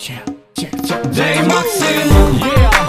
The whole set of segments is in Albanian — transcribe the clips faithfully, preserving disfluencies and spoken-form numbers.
check, check, check. Dej maksimum, yeah.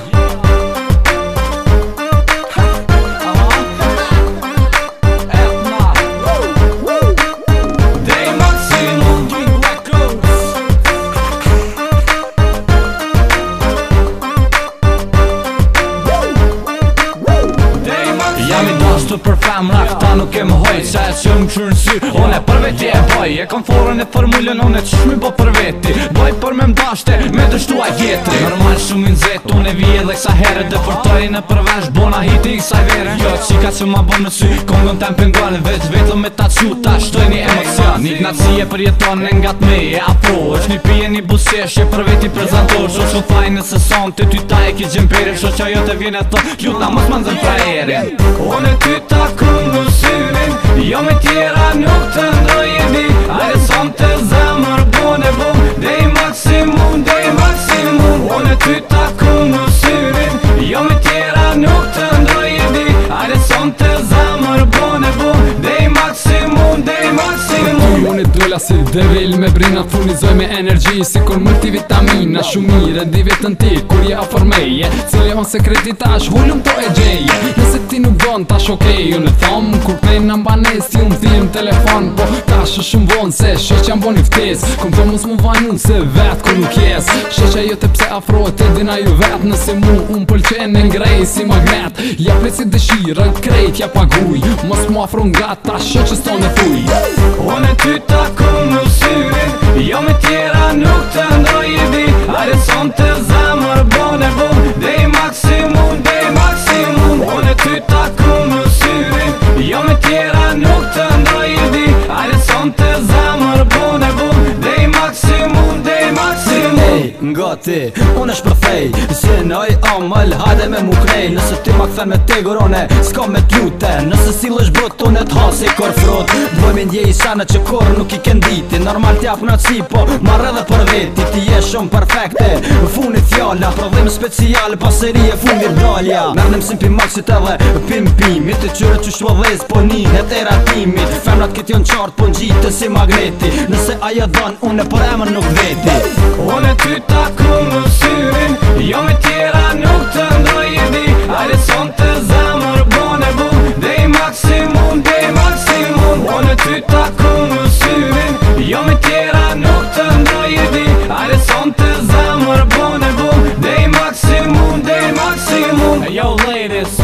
Për femra këta nuk e më hoj Se e që më qërë në sy Unë e për veti e boj E kam forën e formullën Unë e që shmi po për veti Boj për me mdashte Me dështua jetri Normal shumë në zetë Unë e vije dhe kësa herë Dhe përtoj në përvesh Bona hiti i kësaj vere Jo qika që ma bon në sy Kongën tem pengonë Vetë vetë me ta që Ta shtoj një emocion Një gnacije për jeton e nga të me E apro është një pije një buseshje Për veti prezentor Sho që fajnë se son Të ty ta e ki gjempere Sho që ajo të vjene to Ljutna mos më nzën pra erin Unë e ty ta kundu syrin Jo me tjera nuk të ndroj e di Ajde son të zemër bone bom Dej maksimum, dej maksimum Unë e ty ta kundu syrin Jo me tjera nuk të ndroj e di Ajde son të zemër bone bom Dej maksimum, dej maksimum Unë e dolla si devil me brina Furnizoj me energji si kur multivitamina Shumë mire di vetën ti kur ja for meje Cile on sekreti tash hullum to e gjeje Nëse ti nuk don tash okej Unë e thom kur prej në mbanes ti unë thim telefon Po tash është shumë vonë se sheq jam bon i ftes Kom të mos mu vajnu se vet kur nuk jes Sheqa jo te pse afrojt e dina ju vet Nëse mu unë pëlqen e ngrej si magnet Ja pleci dëshirë krejt ja paguj Mos mu afro nga ta sheqës ton e fuj Unë e ty ta kundu syrin Jo me tjera nuk të ndroj i di Ajde son të zemër bone bom Dej maksimum, dej maksimum Unë e ty ta kundu syrin Jo me tjera nuk të ndroj i di Ajde son të zemër bone bom Dej maksimum, dej maksimum Ej, nga ti, unë është përfej Se nëj amëll, hajde me mu krej Nëse ti ma këthen me te gorone Ska me t'lute Nëse si lësh brot, unë e t'hasi kor frot Dvoj me ndje i sana që kor nuk i kenditi Normal t'jap në si, po marrë edhe për veti Ti je shumë perfekte Funit fjalla, prodhim special Paseri e fundir dalja Mernim sim pi maksit edhe pim pimit Të qyre që shvodhez, po nihet e ratimit Femrat këtë jon qartë, po n'gjitë si magneti Nëse aja dhan, unë e për emën nuk veti Unë e ty ta kundu syrin Jo me tjera nuk të ndroj e di Ajde son të zemër bone bom Dej maksimum, dej maksimum Unë e ty ta kundu syrin Jo me tjera nuk të ndroj e di Ajde son të zemër bone bom Dej maksimum, dej maksimum Hey yo ladies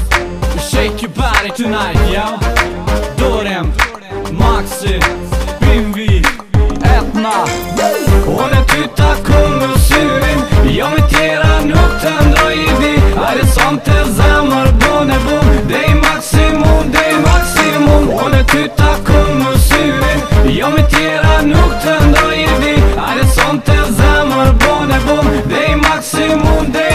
Shake your body tonight yo Dorem, Maxi, Bimbi, Etna Unë e ty ta kundu syrin Jo me tjera nuk të ndroj i di Ajde son të zemër bone bom Dej maksimum, dej maksimum Unë e ty ta kundu syrin Jo me tjera nuk të ndroj i di Ajde son të zemër bone bom Dej maksimum, dej